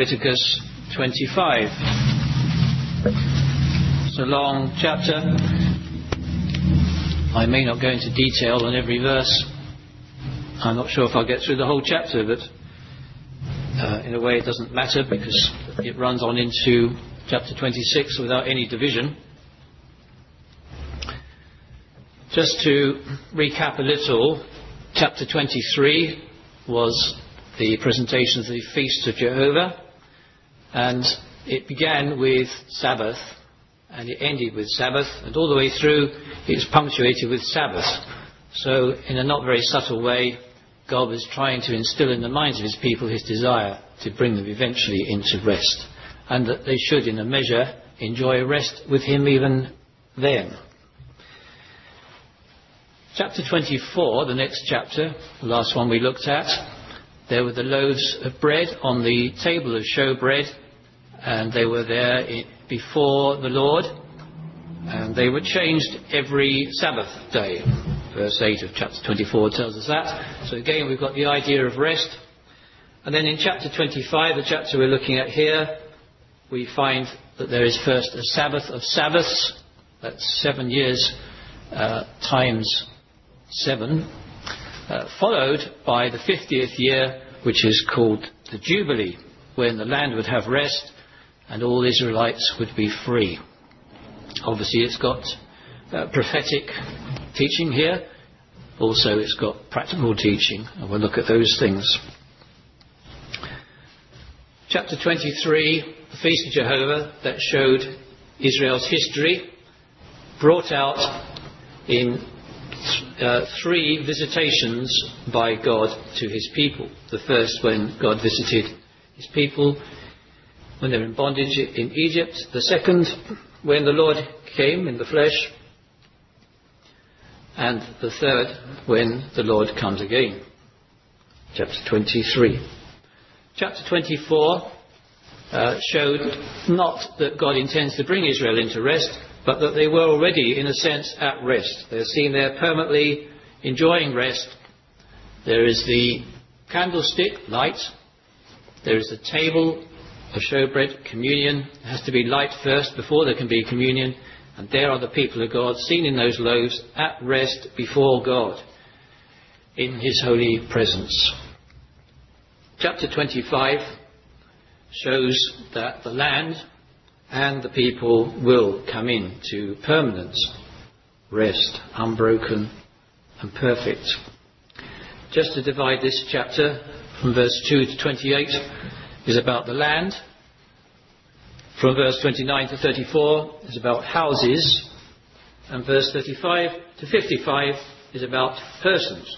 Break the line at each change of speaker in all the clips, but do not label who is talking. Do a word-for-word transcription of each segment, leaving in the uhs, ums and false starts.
Leviticus twenty-five. It's a long chapter. I may not go into detail on every verse. I'm not sure if I'll get through the whole chapter, but uh, in a way it doesn't matter because it runs on into chapter twenty-six without any division. Just to recap a little, chapter twenty-three was the presentation of the Feast of Jehovah, and it began with Sabbath and it ended with Sabbath, and all the way through it's punctuated with Sabbath. So in a not very subtle way, God was trying to instill in the minds of his people his desire to bring them eventually into rest, and that they should in a measure enjoy rest with him even then. Chapter twenty-four, the next chapter, the last one we looked at, there were the loaves of bread on the table of showbread, and they were there before the Lord, and they were changed every Sabbath day. Verse eight of chapter twenty-four tells us that. So again we've got the idea of rest. And then in chapter twenty-five, the chapter we're looking at here, we find that there is first a Sabbath of Sabbaths. That's seven years uh, times seven, uh, followed by the fiftieth year, which is called the Jubilee, when the land would have rest and all Israelites would be free. Obviously it's got uh, prophetic teaching here. Also it's got practical teaching, and we'll look at those things. Chapter twenty-three, the Feast of Jehovah, that showed Israel's history, brought out in uh, three visitations by God to his people. The first when God visited his people when they were in bondage in Egypt. The second when the Lord came in the flesh. And the third when the Lord comes again. Chapter twenty-three. Chapter twenty-four uh, showed not that God intends to bring Israel into rest, but that they were already, in a sense, at rest. They're seen there permanently enjoying rest. There is the candlestick, light. There is the table of showbread, communion. It has to be light first before there can be communion. And there are the people of God, seen in those loaves, at rest before God, in his holy presence. Chapter twenty-five shows that the land and the people will come into permanent rest, unbroken and perfect. Just to divide this chapter from verse two to twenty-eight is about the land. From verse twenty-nine to thirty-four is about houses, and verse thirty-five to fifty-five is about persons.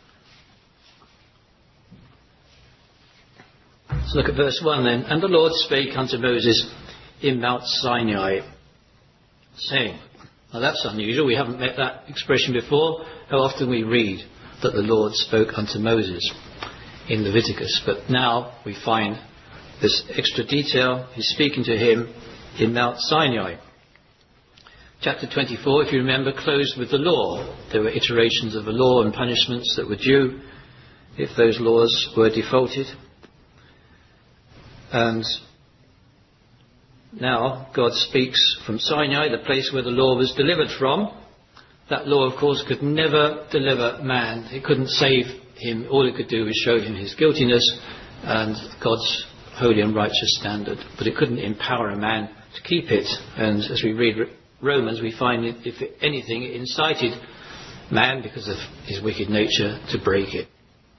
Let's look at verse one then. And the Lord spake unto Moses in Mount Sinai, saying. Now that's unusual, we haven't met that expression before. How often we read that the Lord spoke unto Moses in Leviticus, but now we find this extra detail. He's speaking to him in Mount Sinai. Chapter twenty-four, if you remember, closed with the law. There were iterations of the law and punishments that were due if those laws were defaulted. And now God speaks from Sinai, the place where the law was delivered from. That law, of course, could never deliver man. It couldn't save him. All it could do was show him his guiltiness and God's holy and righteous standard. But it couldn't empower a man to keep it. And as we read Romans, we find that if anything, it incited man, because of his wicked nature, to break it.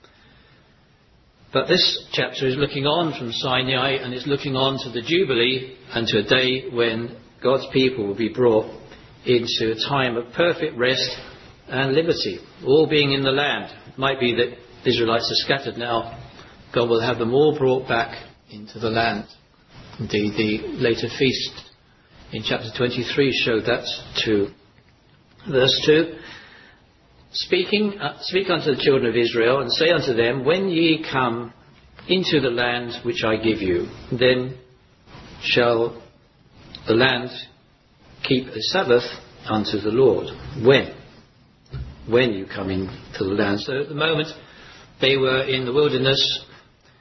But this chapter is looking on from Sinai, and is looking on to the Jubilee and to a day when God's people will be brought into a time of perfect rest and liberty, all being in the land. It might be that the Israelites are scattered now. God will have them all brought back into the land. Indeed, the later feast in chapter twenty-three showed that too. Verse two. Speaking, uh, speak unto the children of Israel, and say unto them, when ye come into the land which I give you, then shall the land keep a Sabbath unto the Lord. When? When you come into the land. So at the moment they were in the wilderness,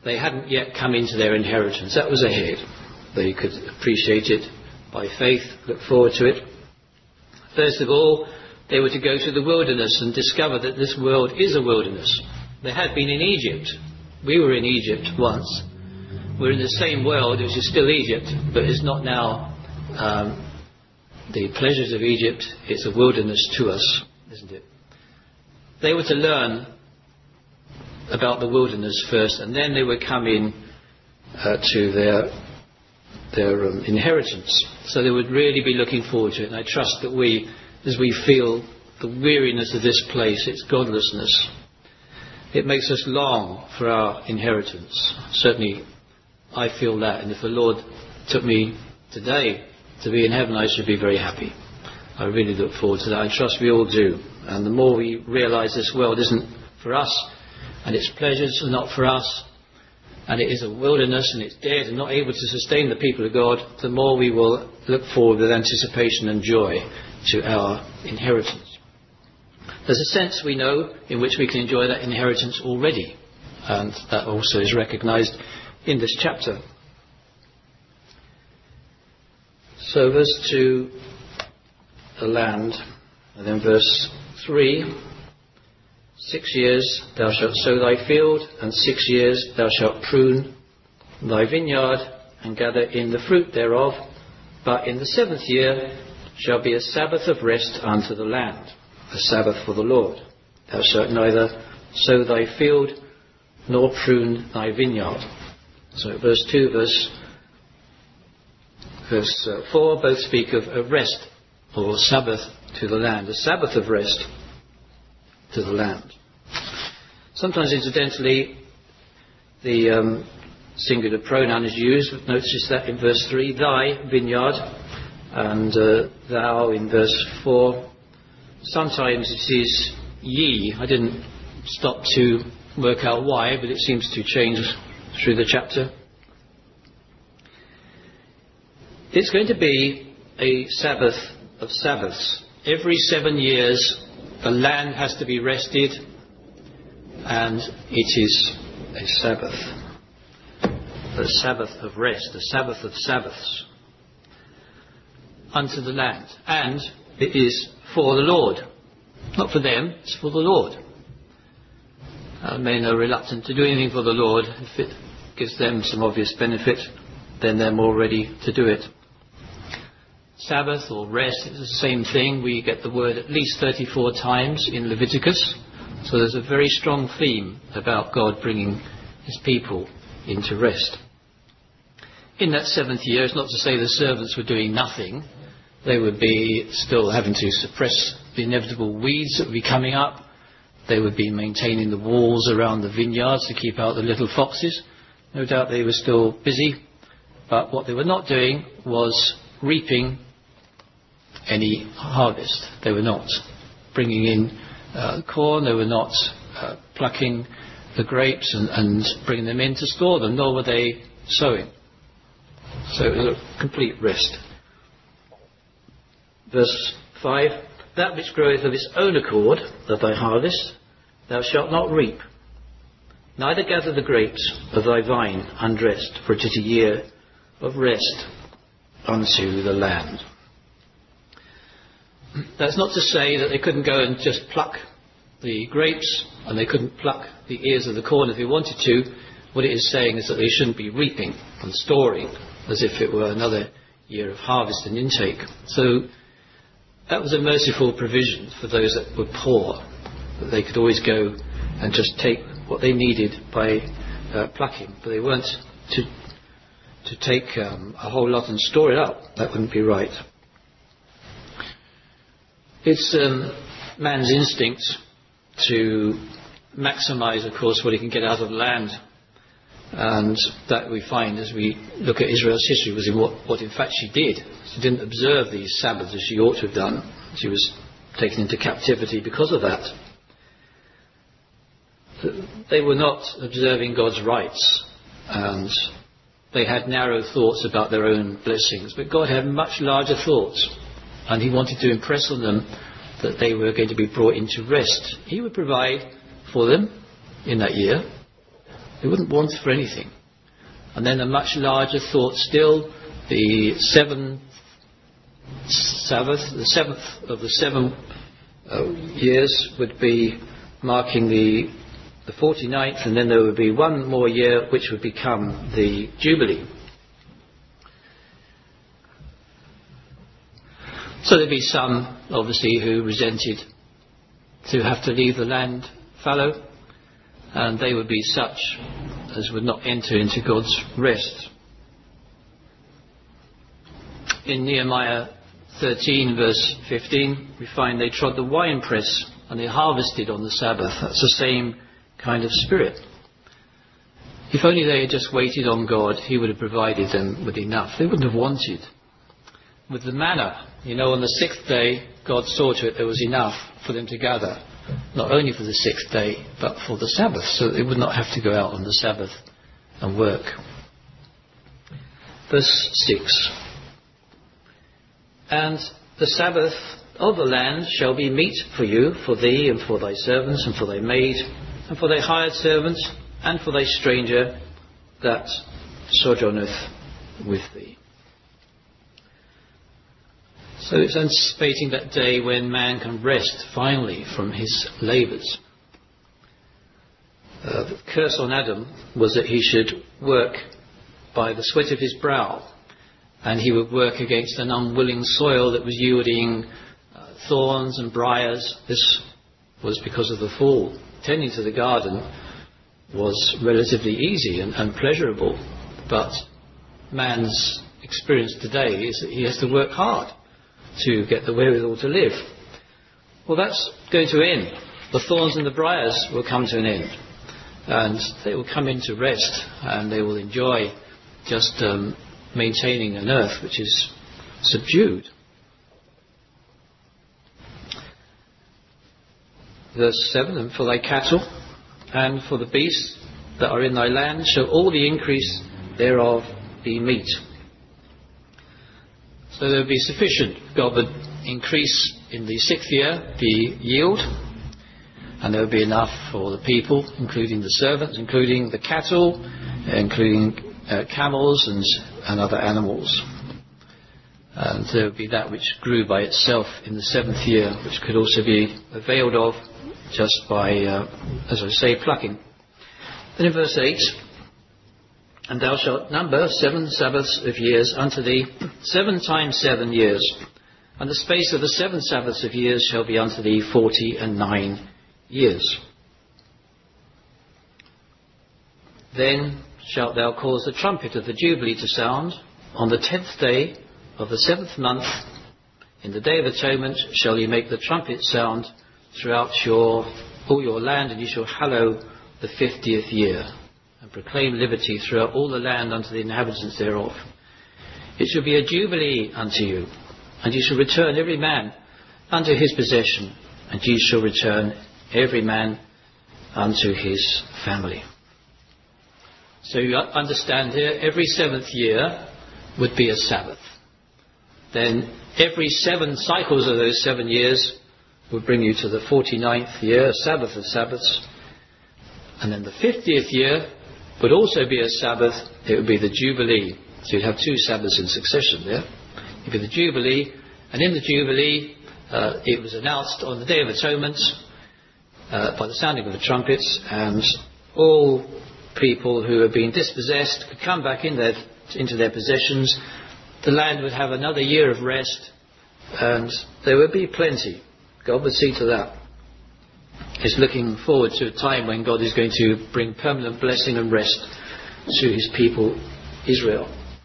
they hadn't yet come into their inheritance. That was ahead. They could appreciate it by faith, look forward to it. First of all, they were to go to the wilderness and discover that this world is a wilderness. They had been in Egypt. We were in Egypt once. We're in the same world, which is still Egypt, but it's not now um, the pleasures of Egypt. It's a wilderness to us, isn't it? They were to learn about the wilderness first, and then they would come in uh, to their their um, inheritance. So they would really be looking forward to it. And I trust that we, as we feel the weariness of this place, its godlessness, it makes us long for our inheritance. Certainly I feel that, and if the Lord took me today to be in heaven, I should be very happy. I really look forward to that. I trust we all do. And the more we realise this world isn't for us, and its pleasures are not for us, and it is a wilderness and it's dead and not able to sustain the people of God, the more we will look forward with anticipation and joy to our inheritance. There's a sense, we know, in which we can enjoy that inheritance already, and that also is recognised in this chapter. So verse two, the land, and then verse three, six years thou shalt sow thy field, and six years thou shalt prune thy vineyard, and gather in the fruit thereof. But in the seventh year shall be a Sabbath of rest unto the land, a Sabbath for the Lord. Thou shalt neither sow thy field, nor prune thy vineyard. So verse two, verse, verse uh, four, both speak of a rest, or Sabbath to the land, a Sabbath of rest to the land. Sometimes, incidentally, the um, singular pronoun is used. Notice that in verse three, thy vineyard, and uh, thou in verse four. Sometimes it is ye. I didn't stop to work out why, but it seems to change through the chapter. It's going to be a Sabbath of Sabbaths. Every seven years the land has to be rested, and it is a Sabbath. A Sabbath of rest, a Sabbath of Sabbaths unto the land. And it is for the Lord. Not for them, it's for the Lord. Uh, men are reluctant to do anything for the Lord. If it gives them some obvious benefit, then they're more ready to do it. Sabbath or rest is the same thing. We get the word at least thirty-four times in Leviticus. So there's a very strong theme about God bringing his people into rest. In that seventh year, it's not to say the servants were doing nothing. They would be still having to suppress the inevitable weeds that would be coming up. They would be maintaining the walls around the vineyards to keep out the little foxes. No doubt they were still busy. But what they were not doing was reaping any harvest. They were not bringing in uh, corn. They were not uh, plucking the grapes and, and bringing them in to store them, nor were they sowing. So it was a complete rest. Verse five, that which groweth of its own accord of thy harvest thou shalt not reap, neither gather the grapes of thy vine undressed, for it is a year of rest unto the land. That's not to say that they couldn't go and just pluck the grapes, and they couldn't pluck the ears of the corn if they wanted to. What it is saying is that they shouldn't be reaping and storing as if it were another year of harvest and intake. So that was a merciful provision for those that were poor, that they could always go and just take what they needed by uh, plucking, but they weren't to to take um, a whole lot and store it up. That wouldn't be right. It's um, man's instinct to maximise, of course, what he can get out of the land. And that we find as we look at Israel's history was in what, what in fact she did. She didn't observe these Sabbaths as she ought to have done. She was taken into captivity because of that. They were not observing God's rights, and they had narrow thoughts about their own blessings. But God had much larger thoughts, and he wanted to impress on them that they were going to be brought into rest. He would provide for them in that year. They wouldn't want for anything. And then a much larger thought still, the seventh Sabbath, the seventh of the seven uh, years would be marking the the forty-ninth, and then there would be one more year which would become the Jubilee. So there'd be some, obviously, who resented to have to leave the land fallow, and they would be such as would not enter into God's rest. In Nehemiah thirteen verse fifteen, we find they trod the winepress and they harvested on the Sabbath. That's the same kind of spirit. If only they had just waited on God, he would have provided them with enough. They wouldn't have wanted. With the manna, you know, on the sixth day, God saw to it there was enough for them to gather, not only for the sixth day, but for the Sabbath, so that they would not have to go out on the Sabbath and work. Verse six. And the Sabbath of the land shall be meat for you, for thee, and for thy servants, and for thy maid, and for thy hired servant, and for thy stranger that sojourneth with thee. So it's anticipating that day when man can rest finally from his labours. Uh, the curse on Adam was that he should work by the sweat of his brow, and he would work against an unwilling soil that was yielding uh, thorns and briars. This was because of the fall. Tending to the garden was relatively easy and, and pleasurable, but man's experience today is that he has to work hard to get the wherewithal to live. Well, that's going to end. The thorns and the briars will come to an end, and they will come into rest, and they will enjoy just um, maintaining an earth which is subdued. Verse seven, and for thy cattle and for the beasts that are in thy land shall all the increase thereof be meat. So there will be sufficient. God would increase in the sixth year the yield, and there will be enough for the people, including the servants, including the cattle, including uh, camels and, and other animals. And there would be that which grew by itself in the seventh year, which could also be availed of just by, uh, as I say, plucking. Then in verse eight, and thou shalt number seven Sabbaths of years unto thee, seven times seven years, and the space of the seven Sabbaths of years shall be unto thee forty and nine years. Then shalt thou cause the trumpet of the Jubilee to sound on the tenth day of the seventh month. In the day of atonement shall ye make the trumpet sound throughout your all your land, and ye shall hallow the fiftieth year, and proclaim liberty throughout all the land unto the inhabitants thereof. It shall be a jubilee unto you, and ye shall return every man unto his possession, and ye shall return every man unto his family. So you understand here, every seventh year would be a Sabbath. Then every seven cycles of those seven years would bring you to the forty-ninth year, a Sabbath of Sabbaths. And then the fiftieth year would also be a Sabbath. It would be the Jubilee. So you'd have two Sabbaths in succession there. It would be the Jubilee, and in the Jubilee uh, it was announced on the Day of Atonement uh, by the sounding of the trumpets, and all people who had been dispossessed could come back in their, into their possessions. The land would have another year of rest, and there would be plenty. God would see to that. He's looking forward to a time when God is going to bring permanent blessing and rest to his people, Israel.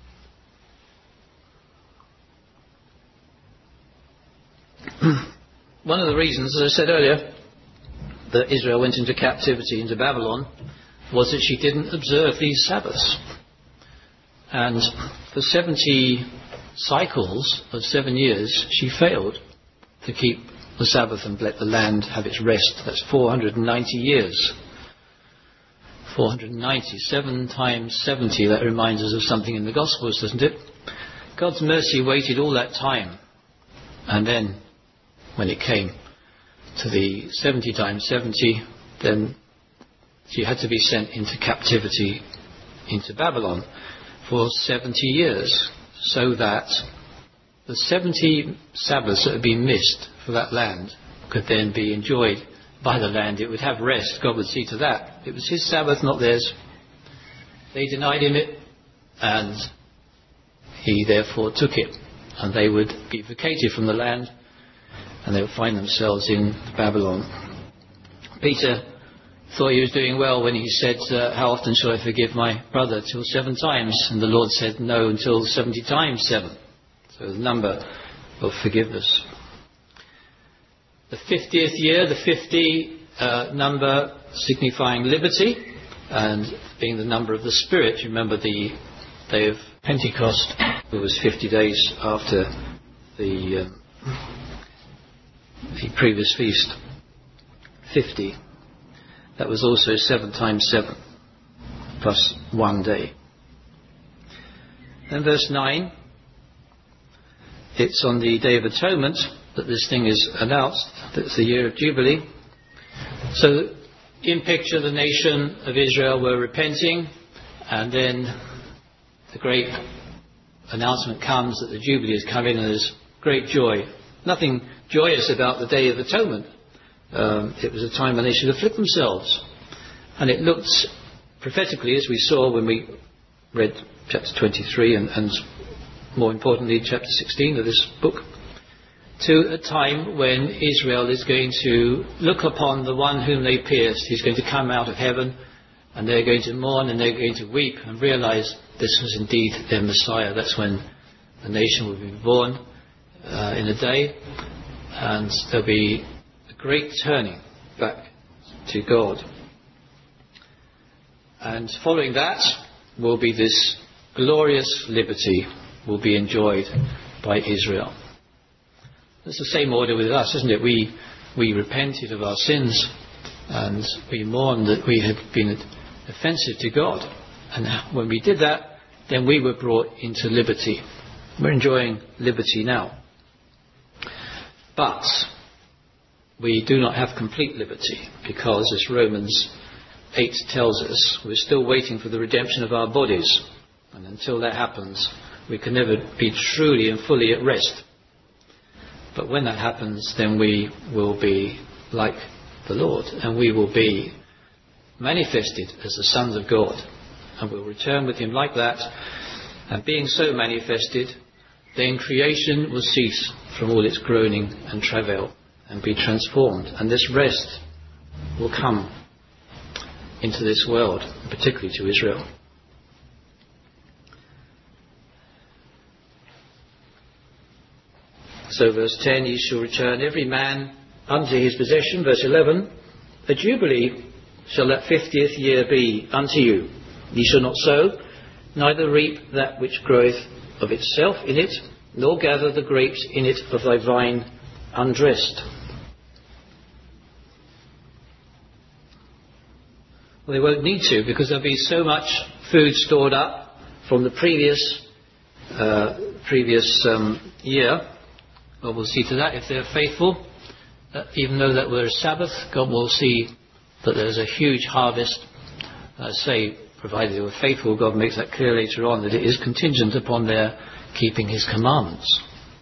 One of the reasons, as I said earlier, that Israel went into captivity into Babylon was that she didn't observe these Sabbaths. And for seventy cycles of seven years, she failed to keep the Sabbath and let the land have its rest. That's four hundred ninety years. four hundred ninety. Seven times seventy, that reminds us of something in the Gospels, doesn't it? God's mercy waited all that time. And then, when it came to the seventy times seventy, then She had to be sent into captivity into Babylon for seventy years, so that the seventy Sabbaths that had been missed for that land could then be enjoyed by the land. It would have rest. God would see to that. It was his Sabbath, not theirs. They denied him it, and he therefore took it. And they would be vacated from the land, and they would find themselves in Babylon. Peter thought he was doing well when he said, uh, how often shall I forgive my brother? Till seven times. And the Lord said, no, until seventy times seven. So the number of forgiveness. The fiftieth year, the fifty uh, number signifying liberty, and being the number of the Spirit. You remember the day of Pentecost, it was fifty days after the, uh, the previous feast. fifty. That was also seven times seven, plus one day. And verse nine, it's on the Day of Atonement that this thing is announced, that it's the year of Jubilee. So, in picture, the nation of Israel were repenting, and then the great announcement comes that the Jubilee is coming, and there's great joy. Nothing joyous about the Day of Atonement. Um, it was a time when they should afflict themselves. And it looked prophetically, as we saw when we read chapter twenty-three and, and more importantly chapter sixteen of this book, to a time when Israel is going to look upon the one whom they pierced. He's going to come out of heaven, and they're going to mourn and they're going to weep and realize this was indeed their Messiah. That's when the nation will be born uh, in a day, and there'll be great turning back to God. And following that will be this glorious liberty will be enjoyed by Israel. It's the same order with us, isn't it? We we repented of our sins, and we mourned that we had been offensive to God. And when we did that, then we were brought into liberty. We're enjoying liberty now. But we do not have complete liberty, because, as Romans eight tells us, we're still waiting for the redemption of our bodies. And until that happens, we can never be truly and fully at rest. But when that happens, then we will be like the Lord, and we will be manifested as the sons of God, and we'll return with him like that. And being so manifested, then creation will cease from all its groaning and travail and be transformed, and this rest will come into this world, particularly to Israel. So verse ten, ye shall return every man unto his possession. Verse eleven, a jubilee shall that fiftieth year be unto you. Ye shall not sow, neither reap that which groweth of itself in it, nor gather the grapes in it of thy vine undressed. Well, they won't need to, because there'll be so much food stored up from the previous uh, previous um, year. God will see to that if they're faithful. Uh, even though that were a Sabbath, God will see that there's a huge harvest. Uh, say, provided they were faithful, God makes that clear later on, that it is contingent upon their keeping his commandments.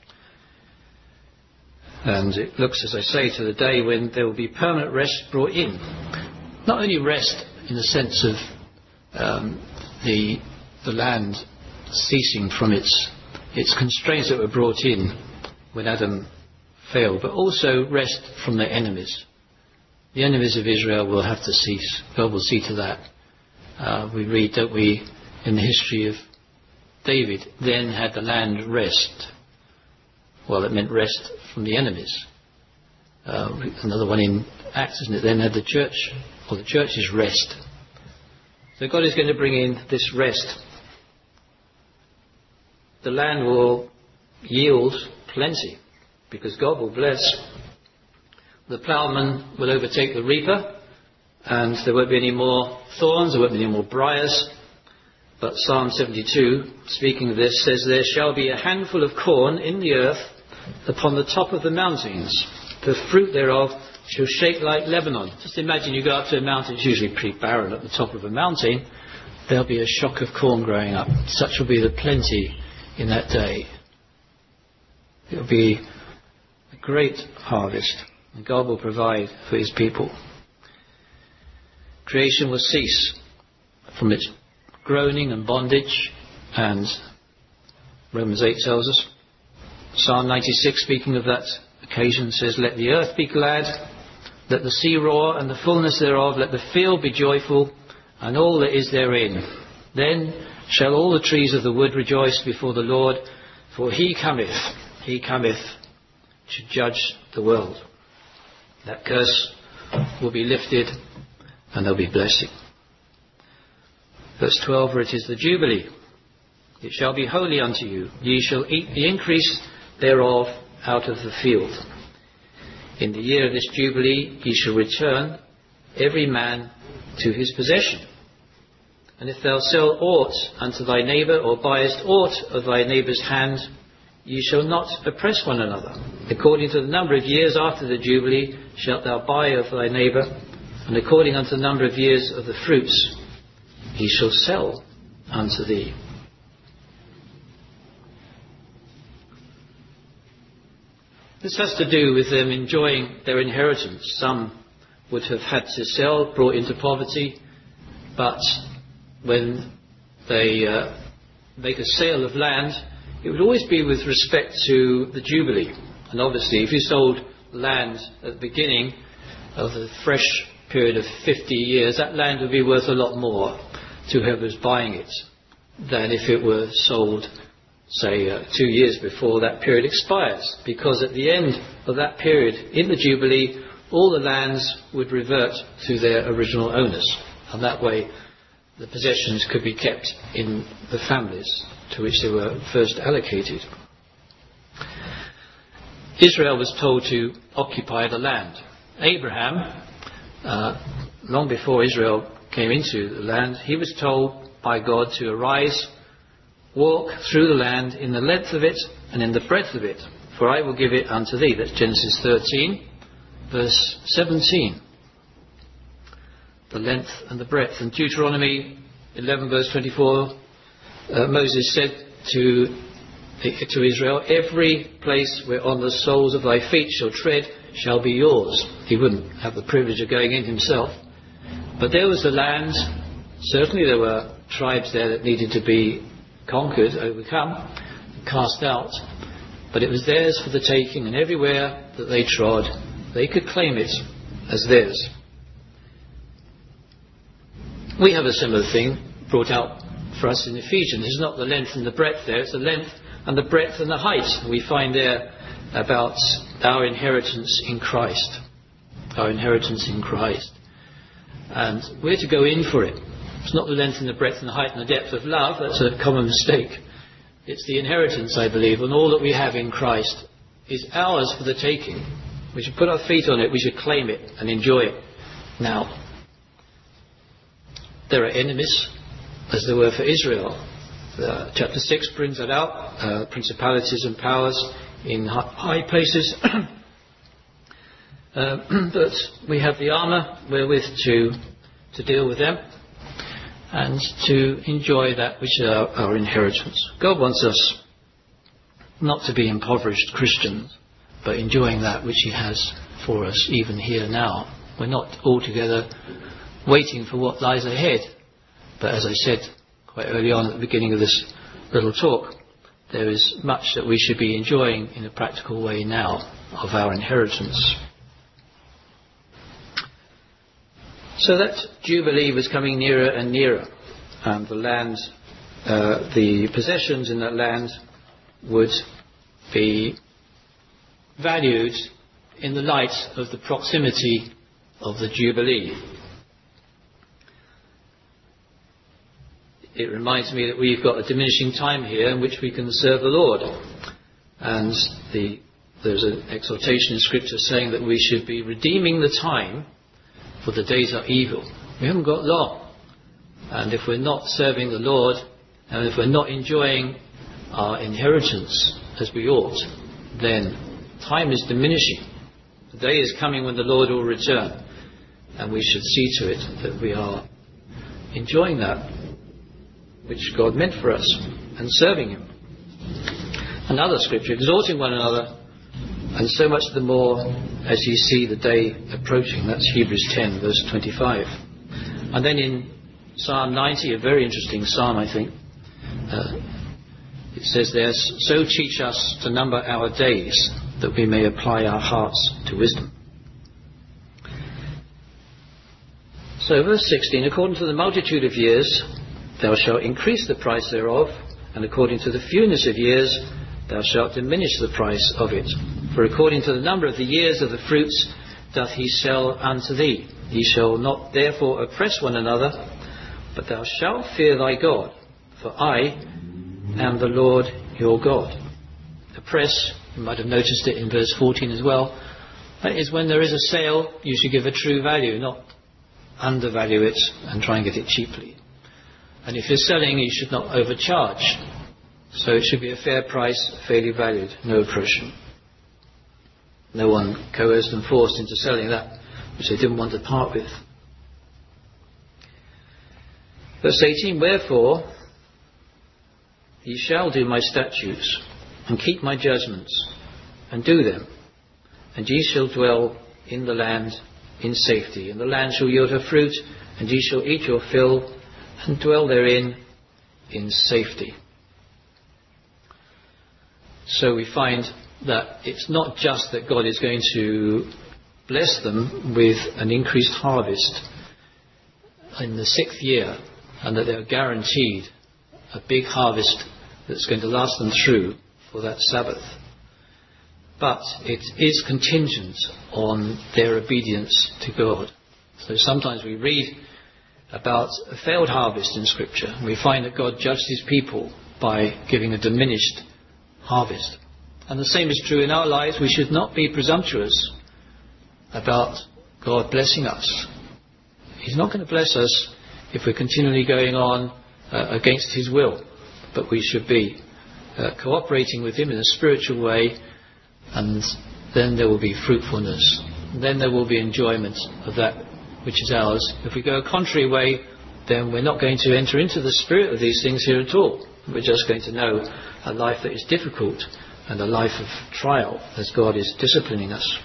And it looks, as I say, to the day when there will be permanent rest brought in. Not only rest in the sense of um, the the land ceasing from its its constraints that were brought in when Adam failed, but also rest from their enemies. The enemies of Israel will have to cease. God will see to that. Uh, we read, don't we, in the history of David, then had the land rest. Well, it meant rest from the enemies. Uh, another one in Acts, isn't it? Then had the church, or the church's rest. So God is going to bring in this rest. The land will yield plenty, because God will bless. The ploughman will overtake the reaper, and there won't be any more thorns, there won't be any more briars. But Psalm seventy-two, speaking of this, says, there shall be a handful of corn in the earth upon the top of the mountains, the fruit thereof shall shake like Lebanon. Just imagine you go up to a mountain, it's usually pretty barren at the top of a mountain. There'll be a shock of corn growing up. Such will be the plenty in that day. It will be a great harvest, and God will provide for his people. Creation will cease from its groaning and bondage, and Romans eight tells us. Psalm ninety-six, speaking of that occasion, says, let the earth be glad, let the sea roar and the fullness thereof, let the field be joyful and all that is therein. Then shall all the trees of the wood rejoice before the Lord, for he cometh, he cometh to judge the world. That curse will be lifted and there'll be blessing. Verse twelve, for it is the Jubilee. It shall be holy unto you. Ye shall eat the increase thereof out of the field. In the year of this Jubilee ye shall return every man to his possession. And if thou sell aught unto thy neighbour, or buyest aught of thy neighbour's hand, ye shall not oppress one another. According to the number of years after the Jubilee shalt thou buy of thy neighbour, and according unto the number of years of the fruits he shall sell unto thee. This has to do with them enjoying their inheritance. Some would have had to sell, brought into poverty, but when they uh, make a sale of land, it would always be with respect to the Jubilee. And obviously, if you sold land at the beginning of the fresh period of fifty years, that land would be worth a lot more to whoever's buying it than if it were sold, say, uh, two years before that period expires. Because at the end of that period, in the Jubilee, all the lands would revert to their original owners. And that way, the possessions could be kept in the families to which they were first allocated. Israel was told to occupy the land. Abraham, uh, long before Israel came into the land, he was told by God to arise, walk through the land in the length of it and in the breadth of it, for I will give it unto thee. That's Genesis thirteen, verse seventeen. The length and the breadth. And Deuteronomy eleven, verse twenty-four, uh, Moses said to, to Israel, every place whereon the soles of thy feet shall tread shall be yours. He wouldn't have the privilege of going in himself. But there was the land. Certainly there were tribes there that needed to be conquered, overcome, cast out. But it was theirs for the taking, and everywhere that they trod, they could claim it as theirs. We have a similar thing brought out for us in Ephesians. It's not the length and the breadth there, it's the length and the breadth and the height. We find there about our inheritance in Christ. Our inheritance in Christ. And we're to go in for it. It's not the length and the breadth and the height and the depth of love. That's a common mistake. It's the inheritance, I believe, and all that we have in Christ is ours for the taking. We should put our feet on it. We should claim it and enjoy it now. There are enemies, as there were for Israel. Uh, chapter six brings that out. Uh, principalities and powers in high places. uh, but we have the armour wherewith to to deal with them and to enjoy that which is our, our inheritance. God wants us not to be impoverished Christians, but enjoying that which he has for us even here now. We're not altogether waiting for what lies ahead. But as I said quite early on at the beginning of this little talk, there is much that we should be enjoying in a practical way now of our inheritance. So that Jubilee was coming nearer and nearer, and the land, uh, the possessions in that land would be valued in the light of the proximity of the Jubilee. It reminds me that we've got a diminishing time here in which we can serve the Lord. And the, there's an exhortation in Scripture saying that we should be redeeming the time, for the days are evil. We haven't got long. And if we're not serving the Lord, and if we're not enjoying our inheritance as we ought, then time is diminishing. The day is coming when the Lord will return, and we should see to it that we are enjoying that which God meant for us and serving him. Another scripture, exhorting one another, and so much the more as you see the day approaching. That's Hebrews ten, verse twenty-five. And then in Psalm ninety, a very interesting psalm, I think, uh, it says there, so teach us to number our days, that we may apply our hearts to wisdom. So verse sixteen, according to the multitude of years, thou shalt increase the price thereof, and according to the fewness of years, thou shalt diminish the price of it. For according to the number of the years of the fruits doth he sell unto thee. Ye shall not therefore oppress one another, but thou shalt fear thy God, for I am the Lord your God. Oppress, you might have noticed it in verse fourteen as well, that is when there is a sale, you should give a true value, not undervalue it and try and get it cheaply. And if you're selling, you should not overcharge. So it should be a fair price, fairly valued, no oppression. No one coerced and forced into selling that which they didn't want to part with. Verse eighteen, wherefore ye shall do my statutes, and keep my judgments, and do them, and ye shall dwell in the land in safety. And the land shall yield her fruit, and ye shall eat your fill, and dwell therein in safety. So we find that it's not just that God is going to bless them with an increased harvest in the sixth year, and that they're guaranteed a big harvest that's going to last them through for that Sabbath. But it is contingent on their obedience to God. So sometimes we read about a failed harvest in Scripture. We find that God judged his people by giving a diminished harvest. And the same is true in our lives. We should not be presumptuous about God blessing us. He's not going to bless us if we're continually going on uh, against his will. But we should be uh, cooperating with him in a spiritual way, and then there will be fruitfulness. Then there will be enjoyment of that which is ours. If we go a contrary way, then we're not going to enter into the spirit of these things here at all. We're just going to know a life that is difficult and a life of trial as God is disciplining us.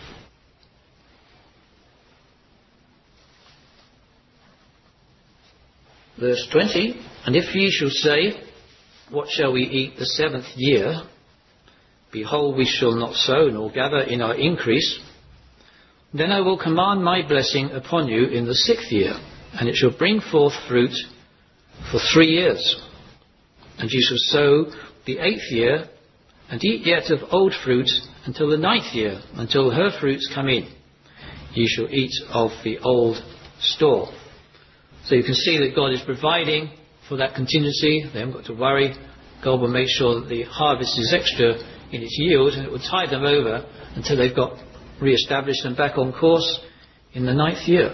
Verse twenty, and if ye shall say, what shall we eat the seventh year? Behold, we shall not sow nor gather in our increase. Then I will command my blessing upon you in the sixth year, and it shall bring forth fruit for three years. And ye shall sow the eighth year, and eat yet of old fruit until the ninth year, until her fruits come in. Ye shall eat of the old store. So you can see that God is providing for that contingency. They haven't got to worry. God will make sure that the harvest is extra in its yield, and it will tide them over until they've got re-established and back on course in the ninth year.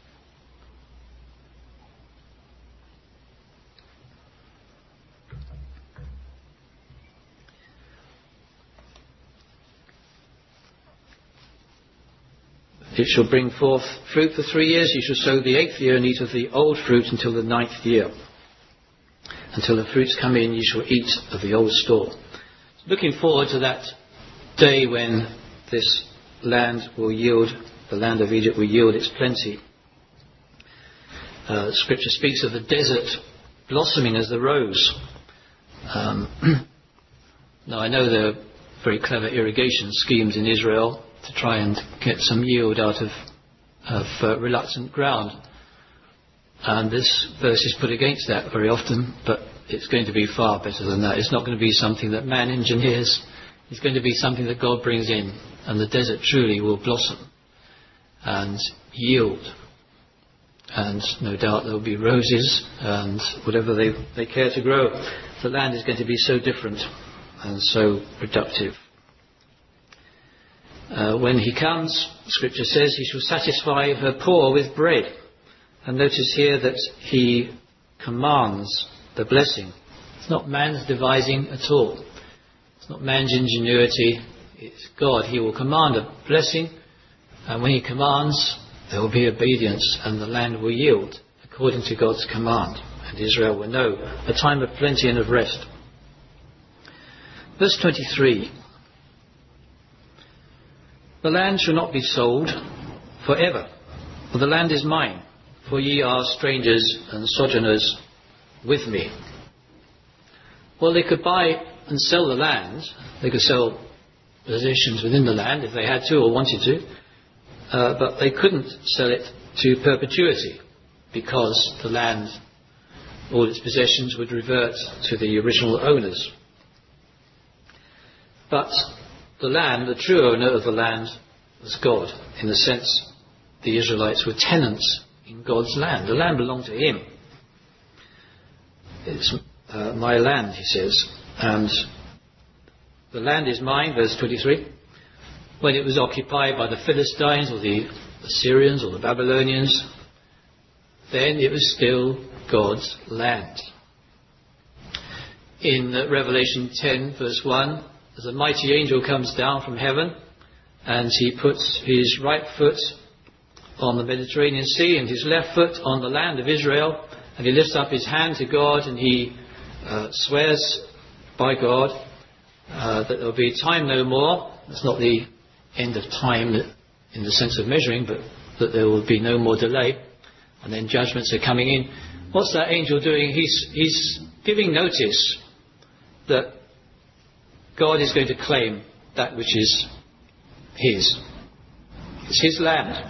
It shall bring forth fruit for three years. You shall sow the eighth year and eat of the old fruit until the ninth year. Until the fruits come in, you shall eat of the old store. Looking forward to that day when this land will yield, the land of Egypt will yield its plenty. Uh, scripture speaks of the desert blossoming as the rose. Um, now I know there are very clever irrigation schemes in Israel to try and get some yield out of, of uh, reluctant ground. And this verse is put against that very often, but it's going to be far better than that. It's not going to be something that man engineers. It's going to be something that God brings in, and the desert truly will blossom and yield. And no doubt there will be roses and whatever they, they care to grow. The land is going to be so different and so productive. Uh, when he comes, Scripture says, he shall satisfy her poor with bread. And notice here that he commands the blessing. It's not man's devising at all. It's not man's ingenuity. It's God. He will command a blessing And when he commands, there will be obedience and the land will yield according to God's command. And Israel will know a time of plenty and of rest. Verse twenty-three. The land shall not be sold forever, for the land is mine, for ye are strangers and sojourners with me. Well, they could buy and sell the land. They could sell possessions within the land if they had to or wanted to. Uh, but they couldn't sell it to perpetuity, because the land, all its possessions, would revert to the original owners. But the land, the true owner of the land, was God. In the sense, the Israelites were tenants in God's land. The land belonged to him. It's uh, my land, he says. And the land is mine, verse twenty-three. When it was occupied by the Philistines or the Assyrians or the Babylonians, then it was still God's land. In Revelation ten, verse one, as a mighty angel comes down from heaven and he puts his right foot on the Mediterranean Sea and his left foot on the land of Israel, and he lifts up his hand to God and he uh, swears by God uh, that there will be time no more. It's not the end of time in the sense of measuring, but that there will be no more delay, and then judgments are coming in. What's that angel doing? He's, he's giving notice that God is going to claim that which is his. It's his land.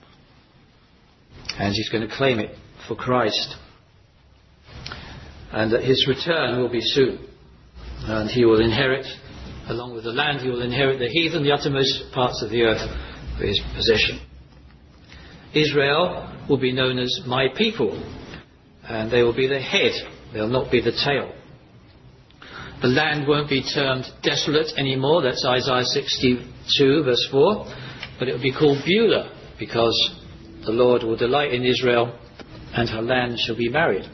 And he's going to claim it for Christ. And that his return will be soon. And he will inherit, along with the land, he will inherit the heathen, the uttermost parts of the earth, for his possession. Israel will be known as my people. And they will be the head. They'll not be the tail. The land won't be termed desolate anymore. That's Isaiah sixty-two, verse four. But it will be called Beulah, because the Lord will delight in Israel, and her land shall be married.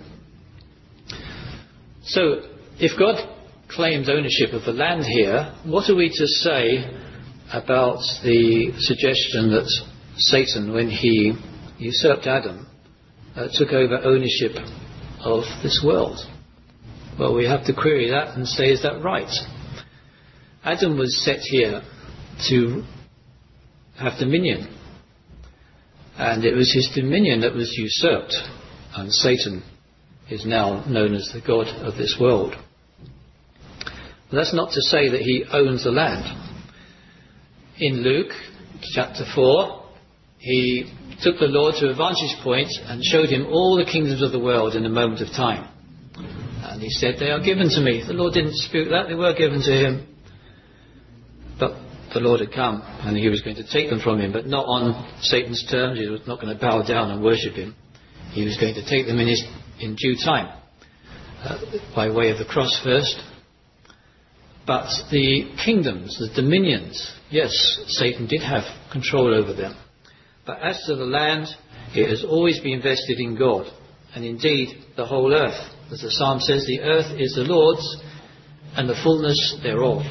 So, if God claims ownership of the land here, what are we to say about the suggestion that Satan, when he usurped Adam, uh, took over ownership of this world? Well, we have to query that and say, is that right? Adam was set here to have dominion. And it was his dominion that was usurped. And Satan is now known as the god of this world. But that's not to say that he owns the land. In Luke chapter four, he took the Lord to a vantage point and showed him all the kingdoms of the world in a moment of time. And he said, they are given to me. The Lord didn't dispute that. They were given to him. But the Lord had come and he was going to take them from him, but not on Satan's terms. He was not going to bow down and worship him. He was going to take them in his in due time, uh, by way of the cross first. But the kingdoms, the dominions, yes, Satan did have control over them. But as to the land, it has always been vested in God, and indeed the whole earth. As the psalm says, the earth is the Lord's and the fullness thereof.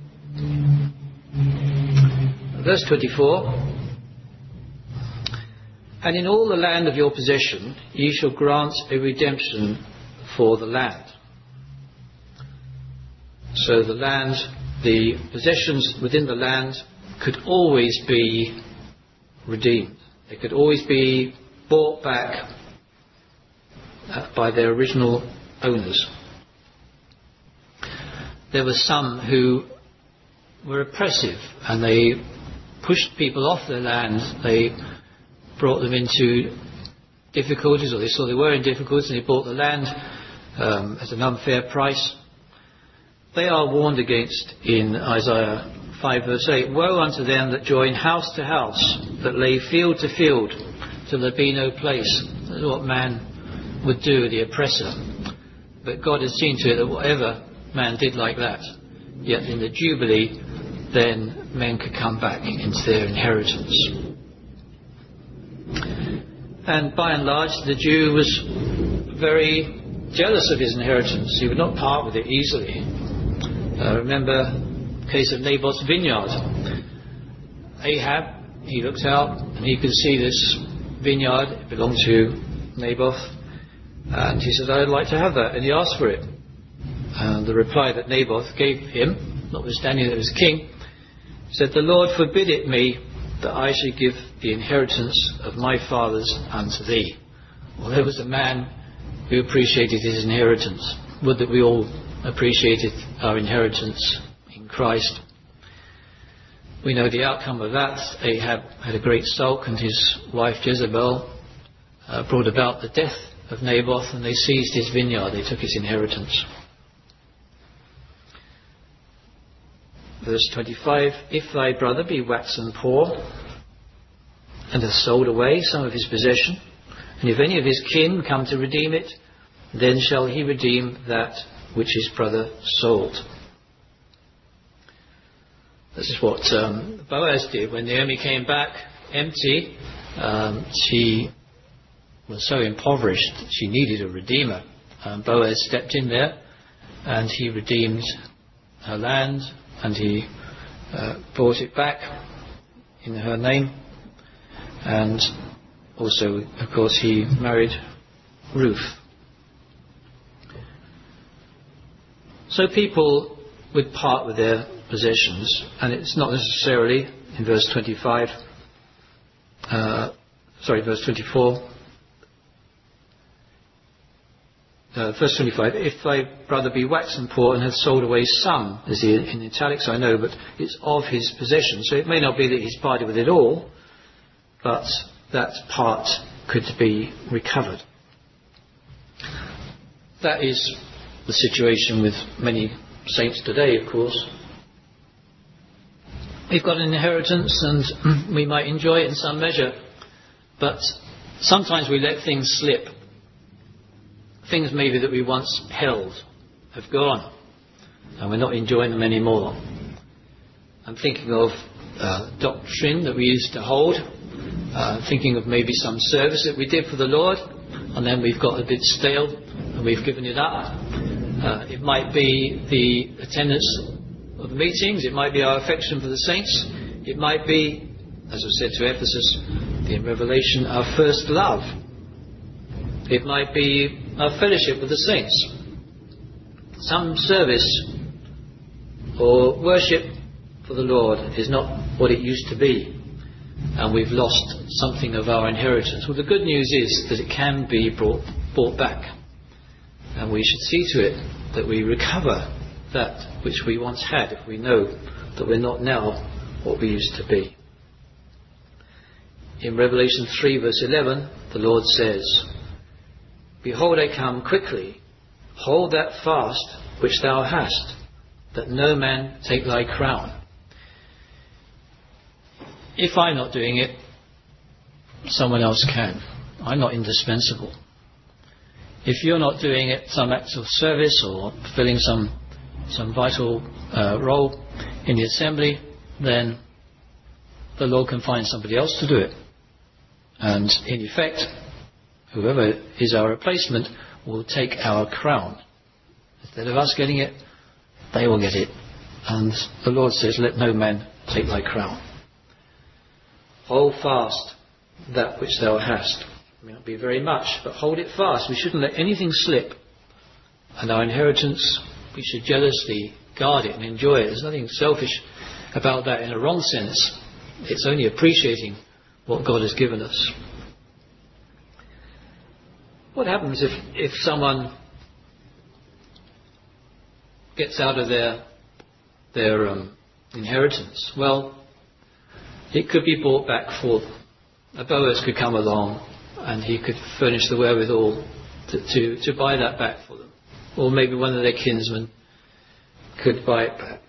Verse twenty-four. And in all the land of your possession ye shall grant a redemption for the land. So the land, the possessions within the land could always be redeemed. They could always be bought back uh, by their original owners. There were some who were oppressive and they pushed people off their land. They brought them into difficulties, or they saw they were in difficulties, and they bought the land um, at an unfair price. They are warned against in Isaiah five verse eight. Woe unto them that join house to house, that lay field to field, till there be no place. That's what man would do, the oppressor. But God has seen to it that whatever man did like that, yet in the Jubilee, then men could come back into their inheritance. And by and large, the Jew was very jealous of his inheritance. He would not part with it easily. Uh, remember the case of Naboth's vineyard. Ahab, he looked out and he could see this vineyard. It belonged to Naboth, and he said, I'd like to have that, and he asked for it. And the reply that Naboth gave him, notwithstanding that he was king, said, the Lord forbid it me that I should give the inheritance of my fathers unto thee. Well, there was a man who appreciated his inheritance. Would that we all appreciated our inheritance in Christ. We know the outcome of that. Ahab had a great sulk, and his wife Jezebel uh, brought about the death of Naboth, and they seized his vineyard. They took his inheritance. Verse twenty-five, if thy brother be waxen poor, and hath sold away some of his possession, and if any of his kin come to redeem it, then shall he redeem that which his brother sold. This is what um, Boaz did when Naomi came back empty. Um, she was so impoverished that she needed a redeemer. Um, Boaz stepped in there, and he redeemed her land, and he uh, bought it back in her name. And also, of course, he married Ruth. So people would part with their possessions, and it's not necessarily, in verse twenty-five, uh, sorry, verse twenty-four, uh, verse twenty-five, if thy brother be waxen poor and hath sold away some, is in italics I know, but it's of his possession, so it may not be that he's parted with it all, but that part could be recovered. That is the situation with many saints today, of course. We've got an inheritance and we might enjoy it in some measure, but sometimes we let things slip. Things maybe that we once held have gone and we're not enjoying them anymore. I'm thinking of uh, doctrine that we used to hold, uh, thinking of maybe some service that we did for the Lord, and then we've got a bit stale and we've given it up. Uh, it might be the attendance of the meetings, it might be our affection for the saints, it might be, as I said to Ephesus, in Revelation, our first love. It might be our fellowship with the saints. Some service or worship for the Lord is not what it used to be, and we've lost something of our inheritance. Well, the good news is that it can be brought, brought back. And we should see to it that we recover that which we once had if we know that we're not now what we used to be. In Revelation three verse eleven, the Lord says, behold, I come quickly. Hold that fast which thou hast, that no man take thy crown. If I'm not doing it, someone else can. I'm not indispensable. If you're not doing it, some act of service or fulfilling some some vital uh, role in the assembly, then the Lord can find somebody else to do it. And in effect, whoever is our replacement will take our crown. Instead of us getting it, they will get it. And the Lord says, let no man take thy crown. Hold fast that which thou hast. It may not be very much, but hold it fast. We shouldn't let anything slip. And our inheritance, we should jealously guard it and enjoy it. There's nothing selfish about that in a wrong sense. It's only appreciating what God has given us. What happens if, if someone gets out of their their um, inheritance? Well, it could be bought back for them. A Boaz could come along and he could furnish the wherewithal to, to, to buy that back for them. Or maybe one of their kinsmen could buy it back.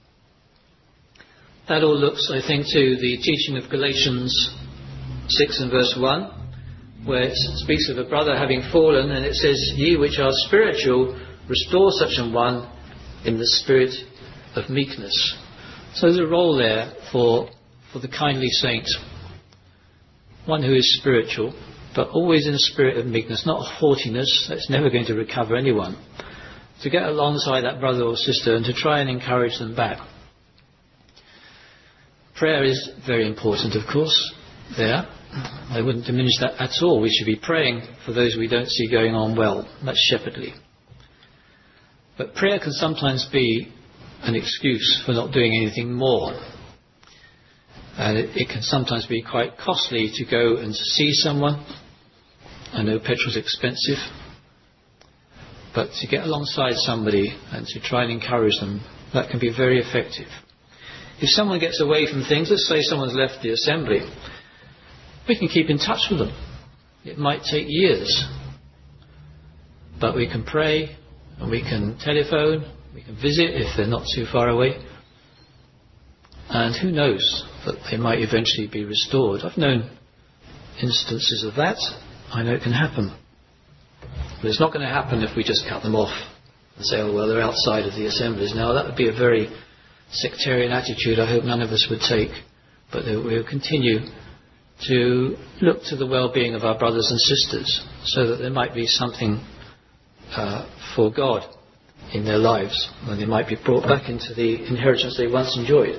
That all looks, I think, to the teaching of Galatians six and verse one, where it speaks of a brother having fallen, and it says, ye which are spiritual, restore such an one in the spirit of meekness. So there's a role there for, for the kindly saint, one who is spiritual, but always in a spirit of meekness, not haughtiness. That's never going to recover anyone. To get alongside that brother or sister and to try and encourage them back. Prayer is very important, of course, there. I wouldn't diminish that at all. We should be praying for those we don't see going on well. That's shepherdly. But prayer can sometimes be an excuse for not doing anything more. And it, it can sometimes be quite costly to go and to see someone. I know petrol's expensive. But to get alongside somebody and to try and encourage them, that can be very effective. If someone gets away from things, let's say someone's left the assembly, we can keep in touch with them. It might take years. But we can pray and we can telephone, we can visit if they're not too far away. And who knows that they might eventually be restored. I've known instances of that. I know it can happen. But it's not going to happen if we just cut them off and say, oh, well, they're outside of the assemblies now. That would be a very sectarian attitude I hope none of us would take. But we'll continue to look to the well-being of our brothers and sisters so that there might be something uh, for God in their lives and they might be brought back into the inheritance they once enjoyed.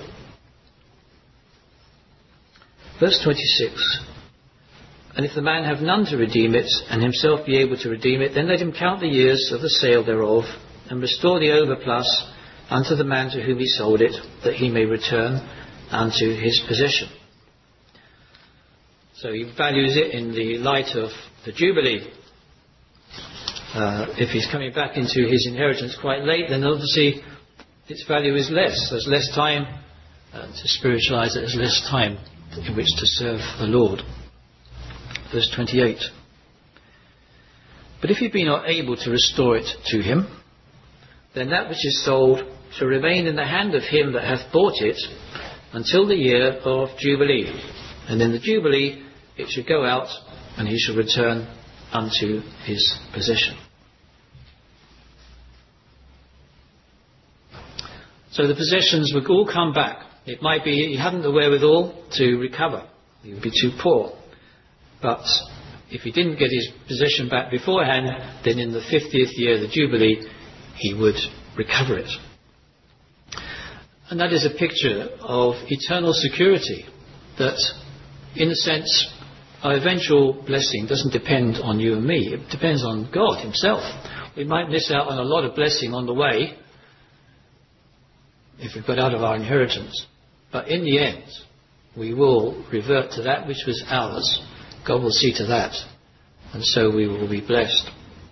Verse twenty-six. And if the man have none to redeem it, and himself be able to redeem it, then let him count the years of the sale thereof, and restore the overplus unto the man to whom he sold it, that he may return unto his possession. So he values it in the light of the Jubilee. Uh, if he's coming back into his inheritance quite late, then obviously its value is less. There's less time uh, to spiritualise it. There's less time in which to serve the Lord. Verse twenty-eight. But if he be not able to restore it to him, then that which is sold shall remain in the hand of him that hath bought it until the year of Jubilee. And in the Jubilee it shall go out, and he shall return unto his possession. So the possessions would all come back. It might be he hadn't the wherewithal to recover. He would be too poor. But if he didn't get his possession back beforehand, then in the fiftieth year of the Jubilee, he would recover it. And that is a picture of eternal security, that in a sense our eventual blessing doesn't depend on you and me. It depends on God himself. We might miss out on a lot of blessing on the way if we've got out of our inheritance. But in the end, we will revert to that which was ours. God will see to that. And so we will be blessed.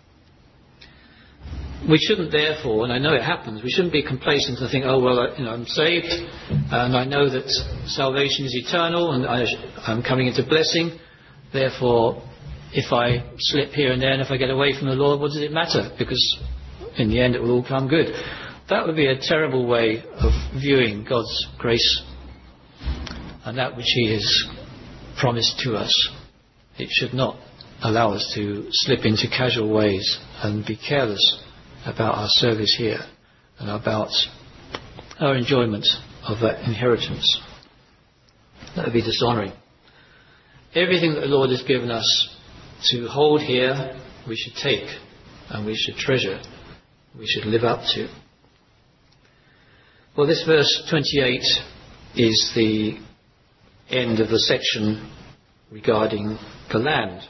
We shouldn't therefore, and I know it happens, we shouldn't be complacent and think, oh, well, you know, I'm saved and I know that salvation is eternal and I, I'm coming into blessing. Therefore, if I slip here and there and if I get away from the Lord, what does it matter? Because in the end it will all come good. That would be a terrible way of viewing God's grace and that which he has promised to us. It should not allow us to slip into casual ways and be careless about our service here and about our enjoyment of that inheritance. That would be dishonouring. Everything that the Lord has given us to hold here, we should take and we should treasure, we should live up to. Well, this verse twenty-eight is the end of the section regarding the land.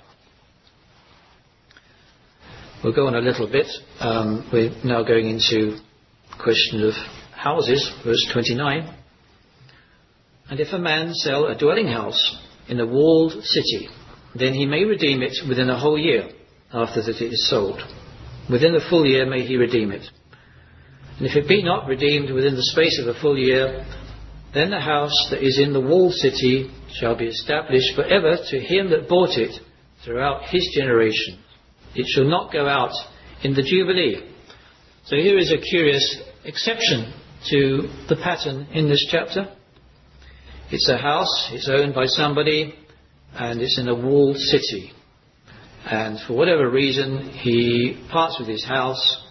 We'll go on a little bit. Um, we're now going into the question of houses, verse twenty-nine. And if a man sell a dwelling house in a walled city, then he may redeem it within a whole year after that it is sold. Within a full year may he redeem it. And if it be not redeemed within the space of a full year, then the house that is in the walled city shall be established forever to him that bought it throughout his generation. It shall not go out in the Jubilee. So here is a curious exception to the pattern in this chapter. It's a house, it's owned by somebody, and it's in a walled city. And for whatever reason, he parts with his house.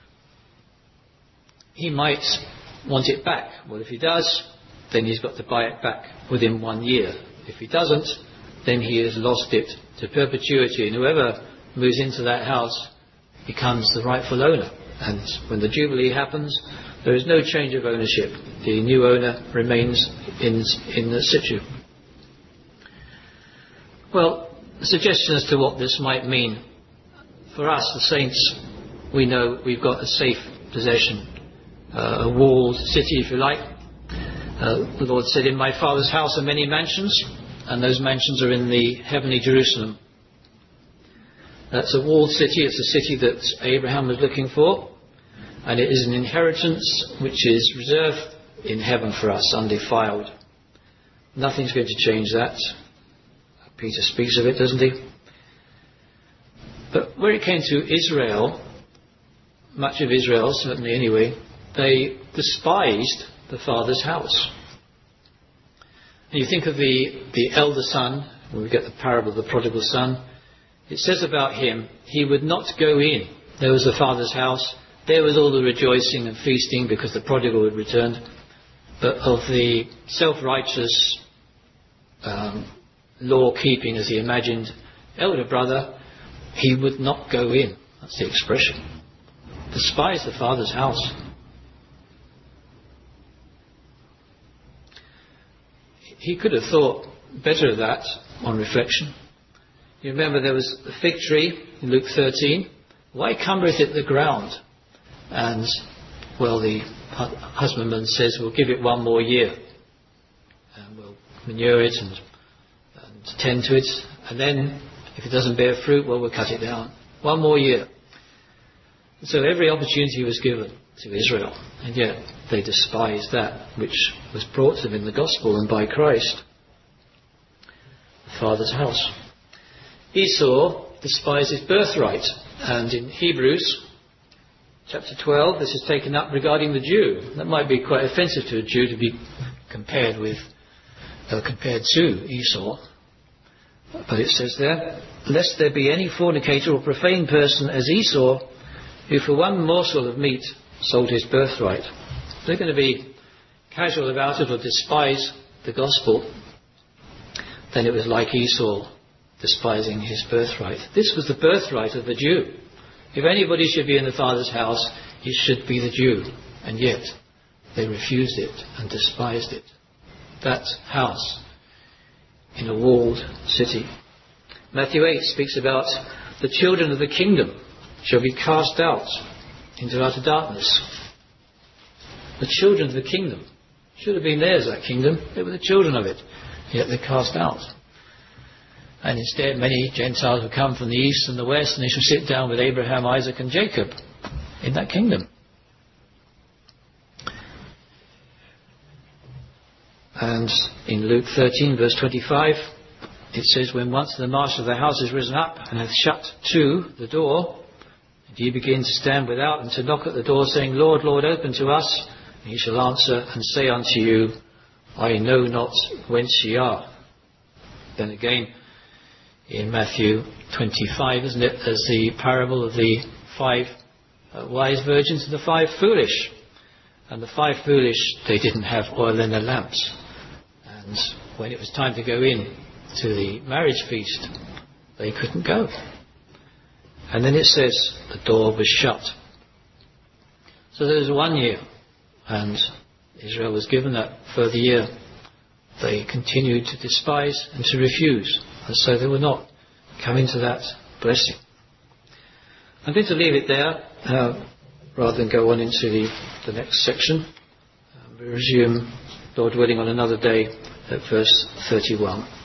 He might want it back. Well, if he does, then he's got to buy it back within one year. If he doesn't, then he has lost it to perpetuity. And whoever moves into that house becomes the rightful owner. And when the Jubilee happens, There is no change of ownership. The new owner remains in, in the situ. Well, a suggestion as to what this might mean. For us, the saints, we know we've got a safe possession, uh, a walled city, if you like. Uh, the Lord said, in my Father's house are many mansions, and those mansions are in the heavenly Jerusalem. That's a walled city. It's a city that Abraham was looking for, and it is an inheritance which is reserved in heaven for us, undefiled. Nothing's going to change that. Peter speaks of it, doesn't he? But when it came to Israel, much of Israel, certainly anyway, they despised the Father's house. And you think of the, the elder son, when we get the parable of the prodigal son, it says about him, he would not go in. There was the Father's house. There was all the rejoicing and feasting because the prodigal had returned. But of the self-righteous, um, law-keeping, as he imagined, elder brother, he would not go in. That's the expression. Despise the Father's house. He could have thought better of that on reflection. You remember there was a fig tree in Luke thirteen. Why cumbereth it the ground? And, well, the husbandman says, we'll give it one more year. And we'll manure it and, and tend to it. And then, if it doesn't bear fruit, well, we'll cut it down. One more year. So every opportunity was given to Israel. And yet they despised that which was brought to them in the gospel and by Christ. The Father's house. Esau despised his birthright. And in Hebrews chapter twelve, this is taken up regarding the Jew. That might be quite offensive to a Jew to be compared with, uh, compared to Esau. But it says there, lest there be any fornicator or profane person as Esau, who for one morsel of meat sold his birthright. If they're going to be casual about it or despise the gospel, then it was like Esau despising his birthright. This was the birthright of the Jew. If anybody should be in the Father's house, he should be the Jew. And yet, they refused it and despised it. That house in a walled city. Matthew eight speaks about the children of the kingdom shall be cast out into utter darkness. The children of the kingdom. Should have been theirs, that kingdom. They were the children of it. Yet they're cast out. And instead many Gentiles will come from the east and the west, and they shall sit down with Abraham, Isaac and Jacob in that kingdom. And in Luke thirteen verse twenty-five it says, when once the master of the house is risen up and hath shut to the door, and ye begin to stand without and to knock at the door, saying, Lord, Lord, open to us, and he shall answer and say unto you, I know not whence ye are. Then again in Matthew twenty-five, isn't it, there's the parable of the five uh, wise virgins and the five foolish. And the five foolish, they didn't have oil in their lamps. And when it was time to go in to the marriage feast, they couldn't go. And then it says the door was shut. So there was one year, and Israel was given that further year. They continued to despise and to refuse. And so they were not coming to that blessing. I'm going to leave it there uh, rather than go on into the, the next section. Uh, we resume, Lord willing, on another day at verse thirty-one.